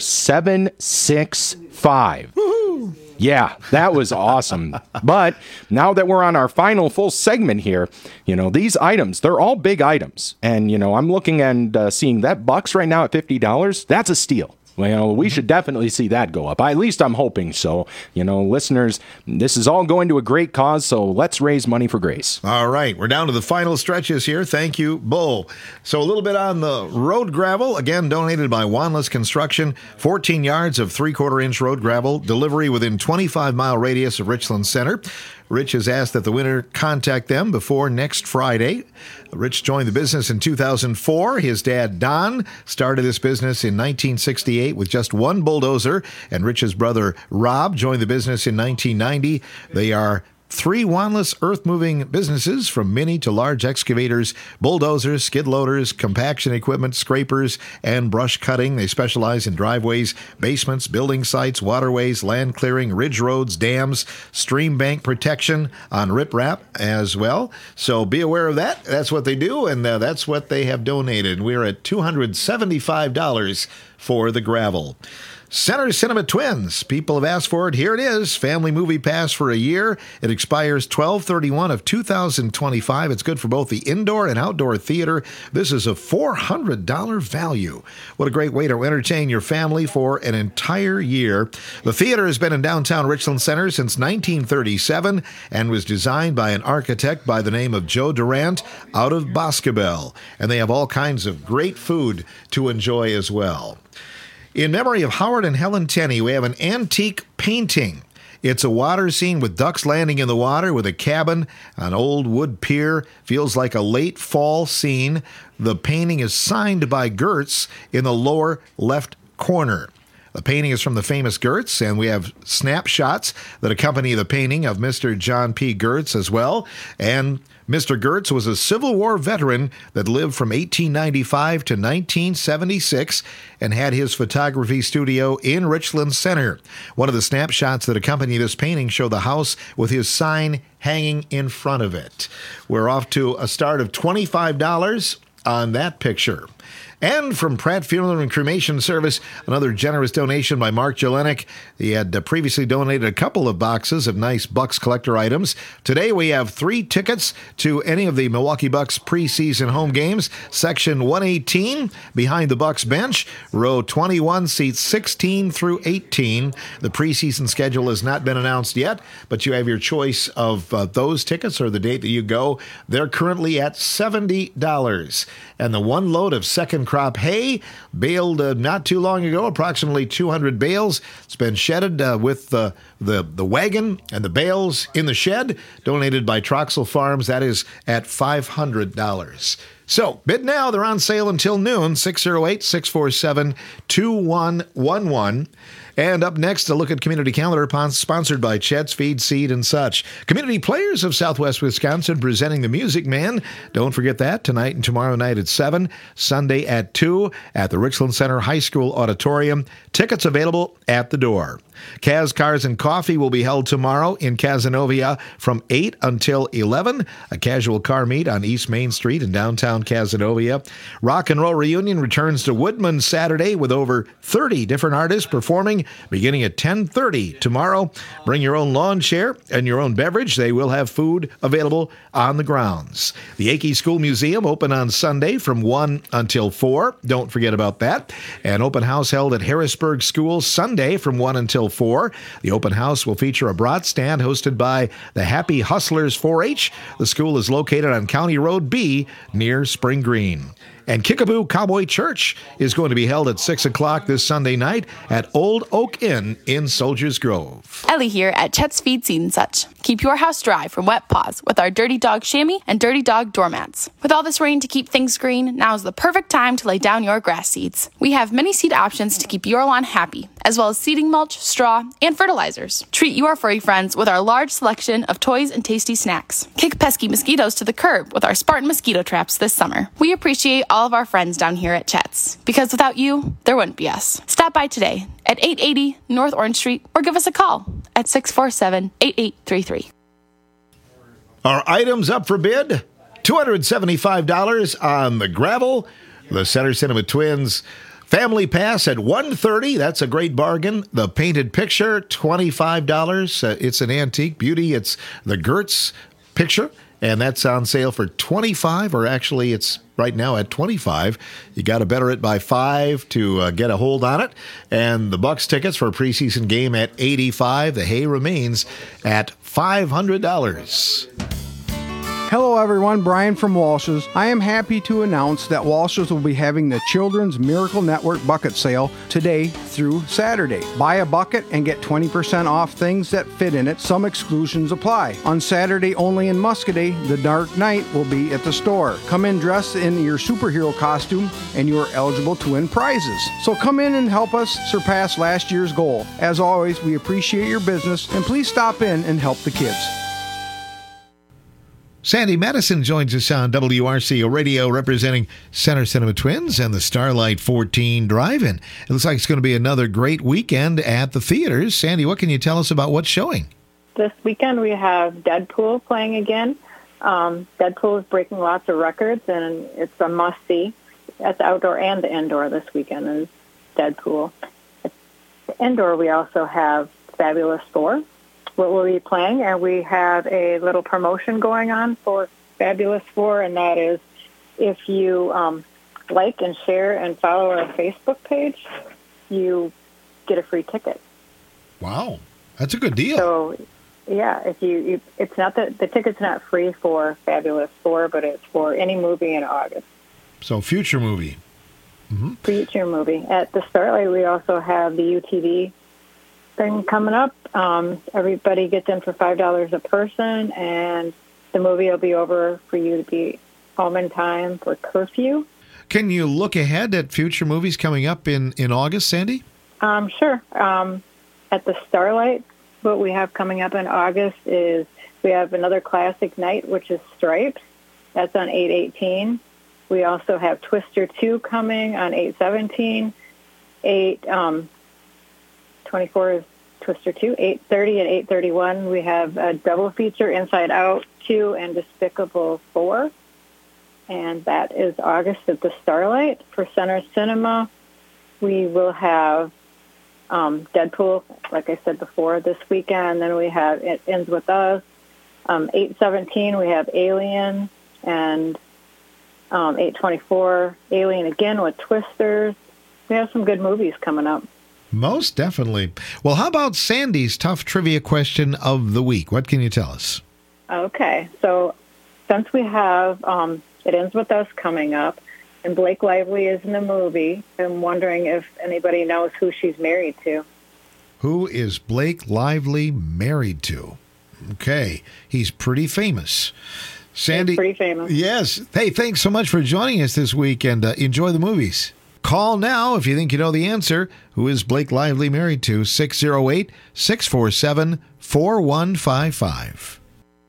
765. Woohoo! Yeah, that was awesome. But now that we're on our final full segment here, these items, they're all big items. And, I'm looking and seeing that Bucks right now at $50. That's a steal. Well, we should definitely see that go up. At least I'm hoping so. Listeners, this is all going to a great cause, so let's raise money for Grace. All right, we're down to the final stretches here. Thank you, Bull. So a little bit on the road gravel, again, donated by Wanless Construction. 14 yards of 3/4-inch road gravel, delivery within 25-mile radius of Richland Center. Rich has asked that the winner contact them before next Friday. Rich joined the business in 2004. His dad, Don, started this business in 1968 with just one bulldozer, and Rich's brother, Rob, joined the business in 1990. They are 3 Wanless earth-moving businesses, from mini to large excavators, bulldozers, skid loaders, compaction equipment, scrapers, and brush cutting. They specialize in driveways, basements, building sites, waterways, land clearing, ridge roads, dams, stream bank protection on riprap as well. So be aware of that. That's what they do, and that's what they have donated. We're at $275 for the gravel. Center Cinema Twins. People have asked for it. Here it is. Family movie pass for a year. It expires 12/31 of 2025. It's good for both the indoor and outdoor theater. This is a $400 value. What a great way to entertain your family for an entire year. The theater has been in downtown Richland Center since 1937 and was designed by an architect by the name of Joe Durant out of Boscobel. And they have all kinds of great food to enjoy as well. In memory of Howard and Helen Tenney, we have an antique painting. It's a water scene with ducks landing in the water with a cabin, an old wood pier. Feels like a late fall scene. The painting is signed by Gertz in the lower left corner. The painting is from the famous Gertz, and we have snapshots that accompany the painting of Mr. John P. Gertz as well. And Mr. Gertz was a Civil War veteran that lived from 1895 to 1976 and had his photography studio in Richland Center. One of the snapshots that accompany this painting show the house with his sign hanging in front of it. We're off to a start of $25 on that picture. And from Pratt Funeral and Cremation Service, another generous donation by Mark Jelenic. He had previously donated a couple of boxes of nice Bucks collector items. Today we have 3 tickets to any of the Milwaukee Bucks preseason home games. Section 118, behind the Bucks bench, row 21, seats 16 through 18. The preseason schedule has not been announced yet, but you have your choice of those tickets or the date that you go. They're currently at $70. And the one load of second crop hay, baled not too long ago, approximately 200 bales. It's been shedded with the wagon and the bales in the shed, donated by Troxel Farms. That is at $500. So, bid now. They're on sale until noon, 608-647-2111. And up next, a look at Community Calendar, sponsored by Chet's Feed, Seed, and such. Community Players of Southwest Wisconsin presenting the Music Man. Don't forget that, tonight and tomorrow night at 7, Sunday at 2 at the Richland Center High School Auditorium. Tickets available at the door. Kaz Cars and Coffee will be held tomorrow in Cazenovia from 8 until 11, a casual car meet on East Main Street in downtown Cazenovia. Rock and Roll Reunion returns to Woodman Saturday with over 30 different artists performing beginning at 10:30 tomorrow. Bring your own lawn chair and your own beverage. They will have food available on the grounds. The Akey School Museum open on Sunday from 1 until 4. Don't forget about that. An open house held at Harrisburg School Sunday from 1 until 4. The open house will feature a brat stand hosted by the Happy Hustlers 4-H. The school is located on County Road B near Spring Green. And Kickapoo Cowboy Church is going to be held at 6 o'clock this Sunday night at Old Oak Inn in Soldiers Grove. Ellie here at Chet's Feed, Seed, and such. Keep your house dry from wet paws with our Dirty Dog chamois and Dirty Dog doormats. With all this rain to keep things green, now is the perfect time to lay down your grass seeds. We have many seed options to keep your lawn happy, as well as seeding mulch, straw, and fertilizers. Treat your furry friends with our large selection of toys and tasty snacks. Kick pesky mosquitoes to the curb with our Spartan mosquito traps this summer. We appreciate all of our friends down here at Chet's, because without you, there wouldn't be us. Stop by today at 880 North Orange Street or give us a call at 647-8833. Our items up for bid, $275 on the gravel. The Center Cinema Twins Family Pass at $130. That's a great bargain. The painted picture, $25. It's an antique beauty. It's the Gertz picture and that's on sale for $25, or actually it's right now at $25. You got to better it by 5 to get a hold on it. And the Bucks tickets for a preseason game at $85. The hay remains at $500. Hello everyone, Brian from Walsh's. I am happy to announce that Walsh's will be having the Children's Miracle Network bucket sale today through Saturday. Buy a bucket and get 20% off things that fit in it. Some exclusions apply. On Saturday only in Muscadet, the Dark Knight will be at the store. Come in dressed in your superhero costume and you are eligible to win prizes. So come in and help us surpass last year's goal. As always, we appreciate your business and please stop in and help the kids. Sandy Madison joins us on WRCO Radio representing Center Cinema Twins and the Starlight 14 Drive-In. It looks like it's going to be another great weekend at the theaters. Sandy, what can you tell us about what's showing? This weekend we have Deadpool playing again. Deadpool is breaking lots of records, and it's a must-see. That's outdoor and the indoor this weekend is Deadpool. At the indoor, we also have Fabulous Four. What we'll be playing, and we have a little promotion going on for Fabulous Four, and that is if you like and share and follow our Facebook page, you get a free ticket. Wow, that's a good deal. So, yeah, if you it's not that the ticket's not free for Fabulous Four, but it's for any movie in August. So, future movie. Mm-hmm. Future movie. At the Starlight, we also have the UTV thing coming up. Everybody gets in for $5 a person, and the movie will be over for you to be home in time for curfew. Can you look ahead at future movies coming up in August, Sandy? Sure. At the Starlight, what we have coming up in August is we have another classic night, which is Stripes. That's on 8/18. We also have Twister 2 coming on 8/17. 8/24 is Twister 2. 8:30 and 8:31, we have a double feature, Inside Out 2 and Despicable 4. And that is August at the Starlight. For Center Cinema, we will have Deadpool, like I said before, this weekend. Then we have It Ends With Us. 8/17, we have Alien. And 8/24, Alien again with Twisters. We have some good movies coming up. Most definitely. Well, how about Sandy's tough trivia question of the week? What can you tell us? Okay, so since we have It Ends With Us coming up, and Blake Lively is in the movie, I'm wondering if anybody knows who she's married to. Who is Blake Lively married to? Okay, he's pretty famous. Sandy, he's pretty famous. Yes. Hey, thanks so much for joining us this week, and enjoy the movies. Call now if you think you know the answer. Who is Blake Lively married to? 608-647-4155.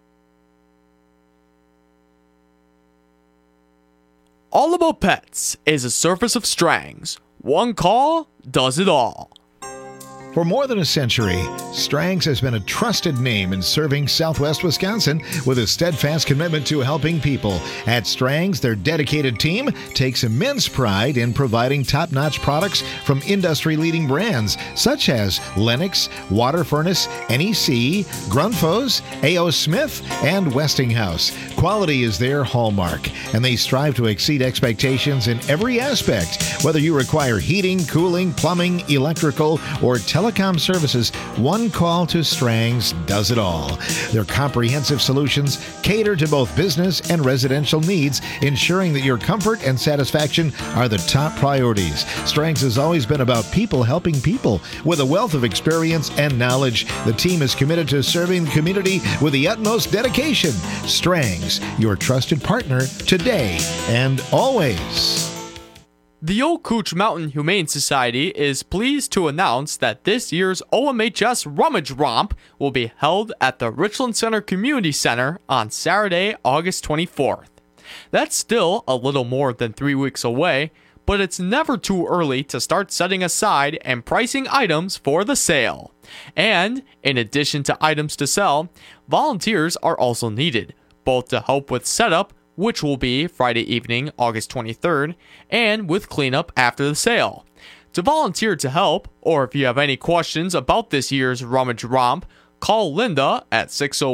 All About Pets is a service of Strang's. One call does it all. For more than a century, Strang's has been a trusted name in serving Southwest Wisconsin with a steadfast commitment to helping people. At Strang's, their dedicated team takes immense pride in providing top-notch products from industry-leading brands such as Lennox, Water Furnace, NEC, Grundfos, A.O. Smith, and Westinghouse. Quality is their hallmark, and they strive to exceed expectations in every aspect. Whether you require heating, cooling, plumbing, electrical, or telecom services, one call to Strang's does it all. Their comprehensive solutions cater to both business and residential needs, ensuring that your comfort and satisfaction are the top priorities. Strang's has always been about people helping people. With a wealth of experience and knowledge, the team is committed to serving the community with the utmost dedication. Strang's, your trusted partner today and always. The Old Couch Mountain Humane Society is pleased to announce that this year's OMHS Rummage Romp will be held at the Richland Center Community Center on Saturday, August 24th. That's still a little more than 3 weeks away, but it's never too early to start setting aside and pricing items for the sale. And, in addition to items to sell, volunteers are also needed, both to help with setup, which will be Friday evening, August 23rd, and with cleanup after the sale. To volunteer to help, or if you have any questions about this year's Rummage Romp, call Linda at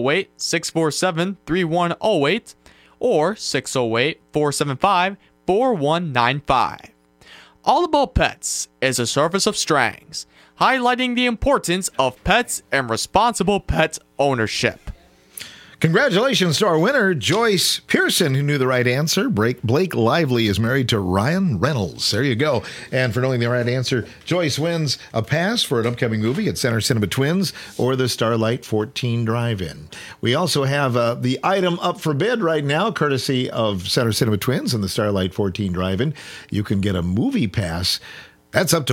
608-647-3108 or 608-475-4195. All About Pets is a service of Strangs, highlighting the importance of pets and responsible pet ownership. Congratulations to our winner, Joyce Pearson, who knew the right answer. Blake Lively is married to Ryan Reynolds. There you go. And for knowing the right answer, Joyce wins a pass for an upcoming movie at Center Cinema Twins or the Starlight 14 Drive-In. We also have the item up for bid right now, courtesy of Center Cinema Twins and the Starlight 14 Drive-In. You can get a movie pass. That's up to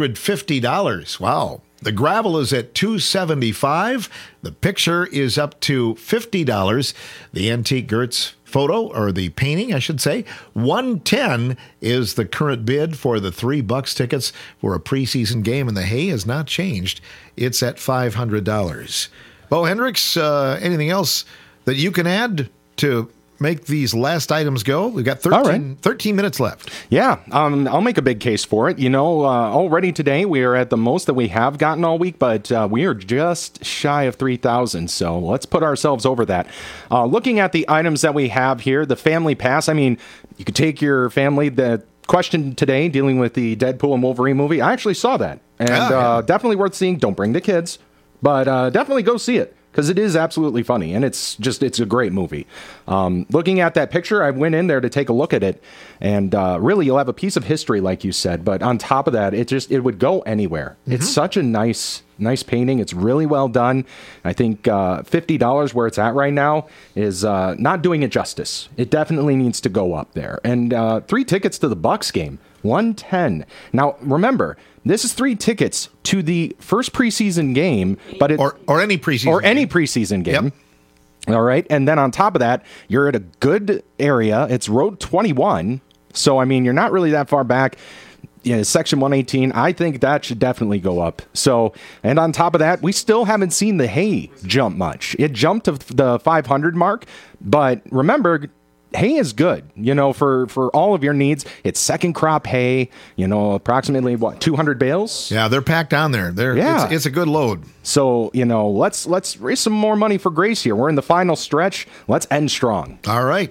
$150. Wow. The gravel is at $275. The picture is up to $50. The antique Gertz photo, or the painting, I should say, $110 is the current bid for the $3 tickets for a preseason game, and the hay has not changed. It's at $500. Bo Hendricks, anything else that you can add to make these last items go? We've got 13 minutes left. Yeah, I'll make a big case for it. You know, already today we are at the most that we have gotten all week, but we are just shy of 3,000, so let's put ourselves over that. Looking at the items that we have here, the family pass, I mean, you could take your family. The question today dealing with the Deadpool and Wolverine movie, I actually saw that, and definitely worth seeing. Don't bring the kids, but definitely go see it, because it is absolutely funny, and it's a great movie. Looking at that picture, I went in there to take a look at it, and really, you'll have a piece of history, like you said, but on top of that, it would go anywhere. Mm-hmm. It's such a nice painting. It's really well done. I think $50 where it's at right now is not doing it justice. It definitely needs to go up there. And 3 tickets to the Bucs game, $110. Now, remember, this is 3 tickets to the first preseason game, but or any preseason game. Yep. All right, and then on top of that, you're at a good area. It's Road 21, so I mean, you're not really that far back. Yeah, Section 118, I think that should definitely go up. So, and on top of that, we still haven't seen the hay jump much. It jumped to the 500 mark, but remember, hay is good, you know, for all of your needs. It's second crop hay, you know, approximately 200 bales. Yeah, they're packed on there. It's a good load. So, you know, let's raise some more money for Grace here. We're in the final stretch. Let's end strong. All right,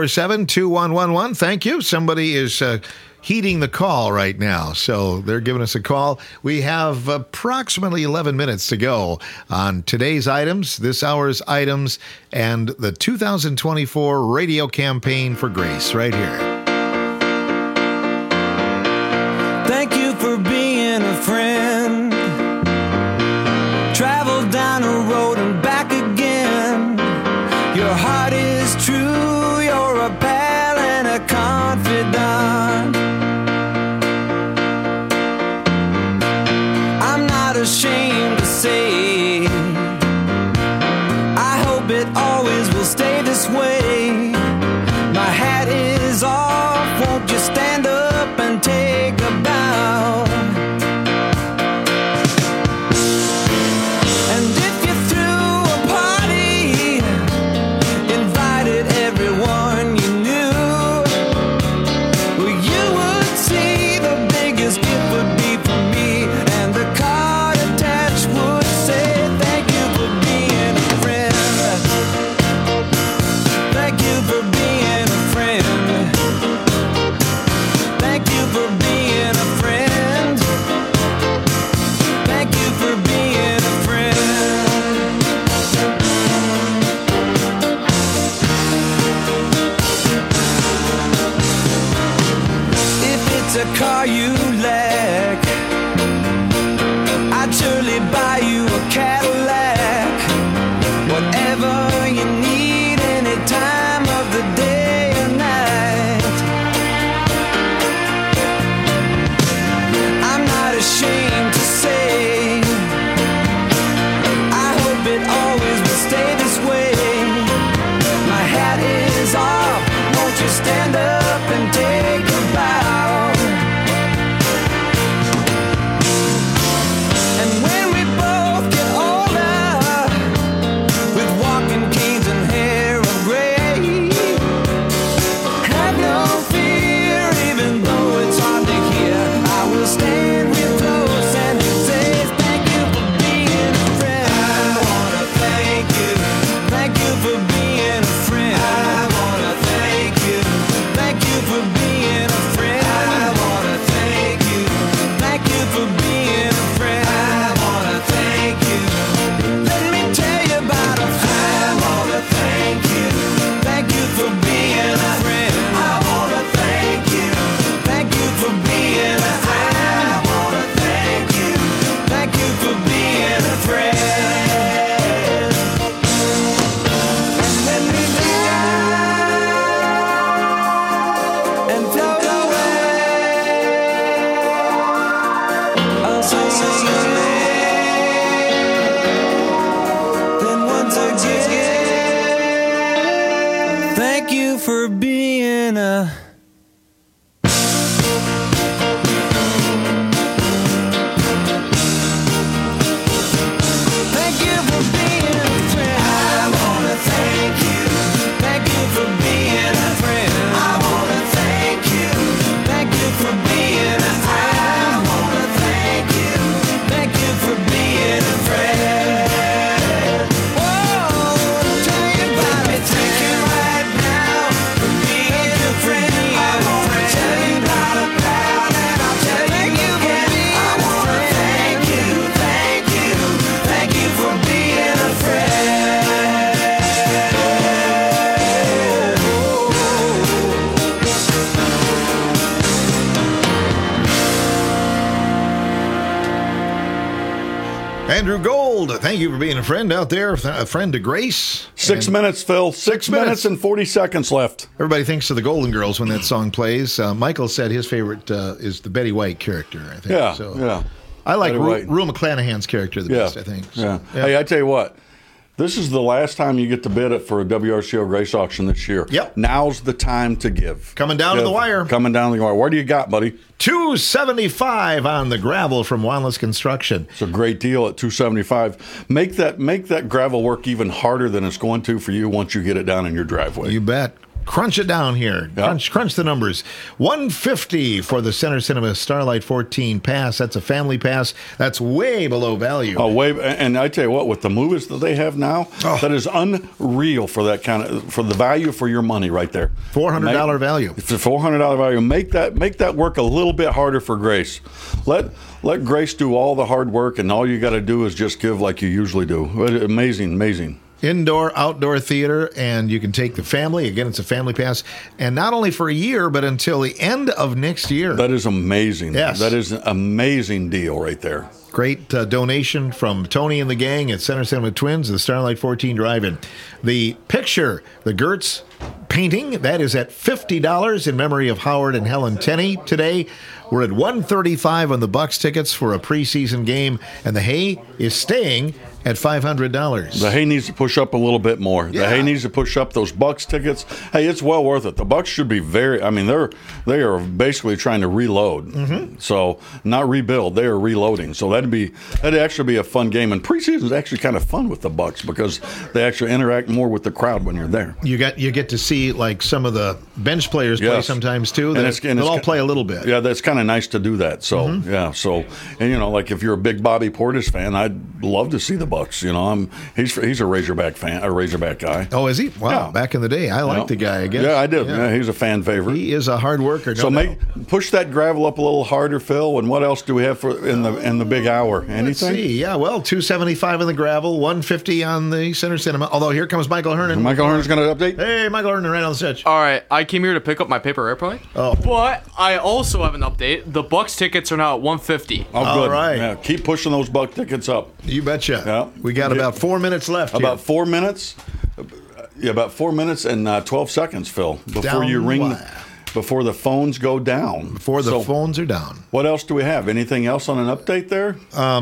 647-2111. Thank you. Somebody is heeding the call right now, so they're giving us a call. We have approximately 11 minutes to go on today's items, this hour's items, and the 2024 radio campaign for Grace right here. Thank you for being a friend. Travel down a road and back again. Your heart is true, you're a pal and a confidant. Ashamed to say, I hope it always will stay this way. My hat is off, won't you stand up and take a bow? And if you threw a party, invited everyone you knew, well, you would see the biggest gift would be from me, and the would say thank you for being a friend. Thank you for being a friend. Thank you for being a friend. Thank you for being a friend. If it's a car you lack, I'd surely buy you a Cadillac. Whatever you need, any time of the day or night. I'm not ashamed to say, I hope it always will stay this way. My hat is off, won't you stand up and take a bow? Andrew Gold, thank you for being a friend out there, a friend to Grace. 6 minutes, Phil. 6 minutes and 40 seconds left. Everybody thinks of the Golden Girls when that song plays. Michael said his favorite is the Betty White character, I think. Yeah, so yeah. I like Betty White. Rue McClanahan's character the best, I think. So, yeah. Hey, I tell you what. This is the last time you get to bid it for a WRCO Grace auction this year. Yep. Now's the time to give. Coming down to the wire. Coming down to the wire. What do you got, buddy? $275 on the gravel from Wanless Construction. It's a great deal at $275. Make that gravel work even harder than it's going to for you once you get it down in your driveway. You bet. Crunch it down here. Yep. Crunch the numbers. $150 for the Center Cinema Starlight 14 pass. That's a family pass. That's way below value. Oh, and I tell you what, with the movies that they have now, that is unreal for that for the value for your money right there. $400 value. It's a $400 value. Make that work a little bit harder for Grace. Let Grace do all the hard work, and all you got to do is just give like you usually do. Amazing. Indoor, outdoor theater, and you can take the family. Again, it's a family pass. And not only for a year, but until the end of next year. That is amazing. Yes. That is an amazing deal right there. Great donation from Tony and the gang at Center Cinema Twins, the Starlight 14 Drive-In. The picture, the Gertz painting, that is at $50 in memory of Howard and Helen Tenney today. We're at $135 on the Bucks tickets for a preseason game, and the hay is staying at $500. The hay needs to push up a little bit more. The hay needs to push up those Bucks tickets. Hey, it's well worth it. The Bucks should be they are basically trying to reload. Mm-hmm. So not rebuild, they are reloading. So that'd actually be a fun game. And preseason is actually kind of fun with the Bucks because they actually interact more with the crowd when you're there. You get to see like some of the bench players play sometimes too. They'll all play a little bit. Yeah, that's kind of nice to do that. So and like if you're a big Bobby Portis fan, I'd love to see the Bucks. He's a Razorback fan, a Razorback guy. Oh, is he? Wow, yeah. Back in the day, I liked the guy. I guess. Yeah, I did. Yeah, he's a fan favorite. He is a hard worker. Push that gravel up a little harder, Phil. And what else do we have for in the big hour? Anything? Let's see. Yeah, well, $275 on the gravel, $150 on the Center Cinema. Although here comes Michael Hernan. Michael Hernan's going to update. Hey, Michael Hernan, right on the stretch. All right, I came here to pick up my paper airplane. Oh, but I also have an update. The Bucks tickets are now at $150. Oh, good. All right. Yeah, keep pushing those Buck tickets up. You betcha. Yeah. We got about 4 minutes left. About 4 minutes. Yeah, about 4 minutes and 12 seconds, Phil, before you ring. Before the phones go down. Before the phones are down. What else do we have? Anything else on an update there?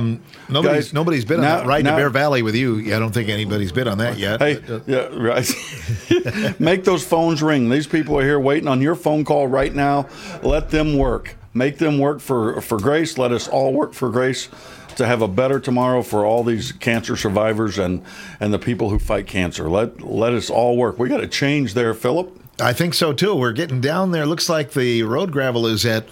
Nobody's bid on that ride to Bear Valley with you. I don't think anybody's bid on that yet. Hey, yeah, right. Make those phones ring. These people are here waiting on your phone call right now. Let them work. Make them work for Grace. Let us all work for Grace to have a better tomorrow for all these cancer survivors and the people who fight cancer. Let us all work. We got to change there, Philip. I think so, too. We're getting down there. Looks like the road gravel is at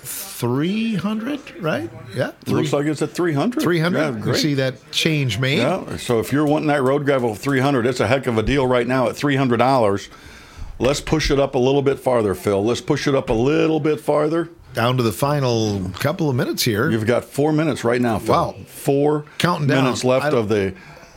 300, right? Yeah. Looks like it's at 300. 300. Yeah, you see that change made. Yeah. So if you're wanting that road gravel 300, it's a heck of a deal right now at $300. Let's push it up a little bit farther, Phil. Let's push it up a little bit farther. Down to the final couple of minutes here. You've got 4 minutes right now, Phil. Wow. 4 minutes left of the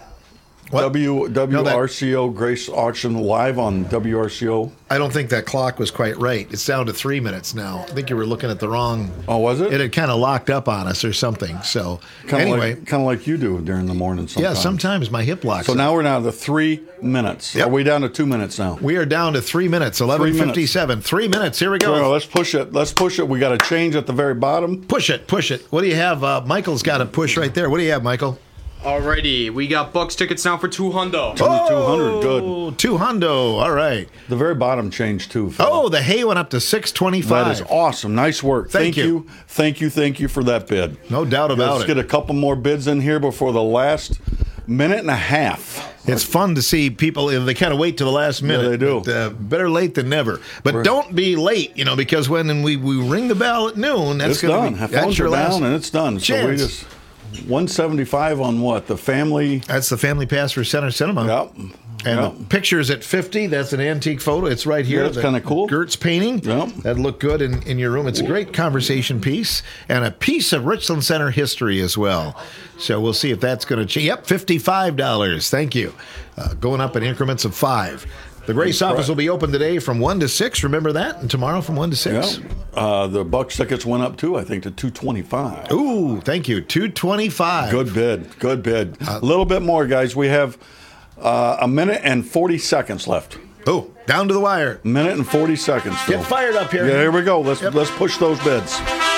WRCO Grace auction live on WRCO. I don't think that clock was quite right. It's down to 3 minutes now. I think you were looking at the wrong. Oh, was it? It had kind of locked up on us or something. So anyway, kind of like you do during the morning. Sometimes. Yeah, sometimes my hip locks. So now we're down to 3 minutes. Yep. Are we down to 2 minutes now? We are down to 3 minutes. 11:57. 3 minutes. Here we go. So let's push it. Let's push it. We got to change at the very bottom. Push it. What do you have? Michael's got a push right there. What do you have, Michael? Alrighty, we got Bucks tickets now for $200. 200, good. $200, all right. The very bottom changed too, Phil. Oh, the hay went up to $625. That is awesome. Nice work. Thank you for that bid. No doubt about it. Let's get a couple more bids in here before the last minute and a half. It's fun to see people, they kind of wait to the last minute. Yeah, they do. But, better late than never. But don't be late, because when we ring the bell at noon, that's done. That's your down and it's done. Chance. So we just... 175 on what? The family? That's the family pass for Center Cinema. Yep. And the picture's at 50. That's an antique photo. It's right here. Yeah, it's kind of cool. Gertz painting. Yep. That'd look good in your room. It's a great conversation piece and a piece of Richland Center history as well. So we'll see if that's going to change. Yep, $55. Thank you. Going up in increments of 5. The Grace office will be open today from 1 to 6. Remember that? And tomorrow from 1 to 6. Yeah. The Bucks tickets went up too, I think, to $225. Ooh, thank you. $225. Good bid. Good bid. A little bit more, guys. We have a minute and 40 seconds left. Oh, down to the wire. Minute and 40 seconds. Phil. Get fired up here. Yeah, here we go. Let's push those bids.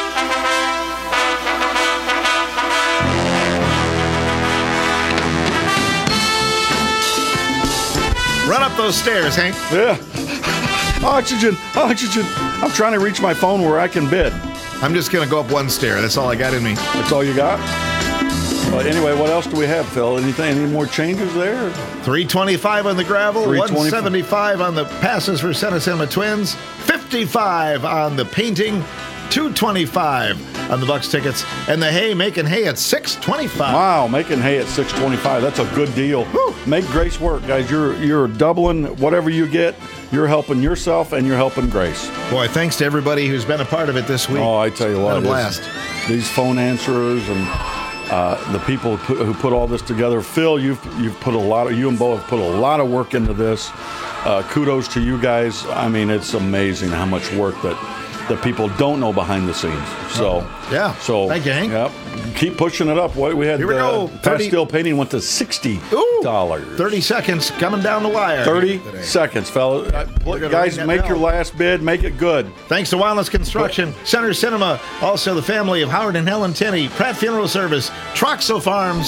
Run up those stairs, Hank. Yeah. Oxygen. I'm trying to reach my phone where I can bid. I'm just going to go up one stair. That's all I got in me. That's all you got? But anyway, what else do we have, Phil? Any more changes there? $325 on the gravel, $175 on the passes for Santa Cinema Twins, $55 on the painting, $225 on the Bucks tickets, and the hay making hay at $625. Wow, making hay at $625. That's a good deal. Woo. Make Grace work, guys. You're doubling whatever you get. You're helping yourself and you're helping Grace. Boy, thanks to everybody who's been a part of it this week. Oh, I tell you what, a blast. These phone answerers and the people who put all this together. Phil, you and Bo have put a lot of work into this. Kudos to you guys. I mean, it's amazing how much work that people don't know behind the scenes. So yeah. So thank you, Hank. Yep. Keep pushing it up. We had here we go. Pastel painting went to $60. 30 seconds coming down the wire. 30 seconds, fellas. Guys, make your last bid. Make it good. Thanks to Wildness Construction, Center Cinema, also the family of Howard and Helen Tenney, Pratt Funeral Service, Troxel Farms.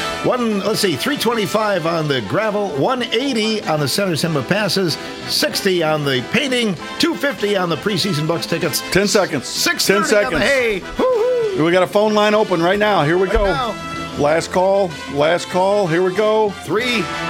$325 on the gravel, $180 on the Center Cinema passes, $60 on the painting, $250 on the preseason Bucks tickets. 10 seconds. 6:30 10 seconds. on the hay. Woo-hoo. We got a phone line open right now. Here we go. Now. Last call. Here we go. 3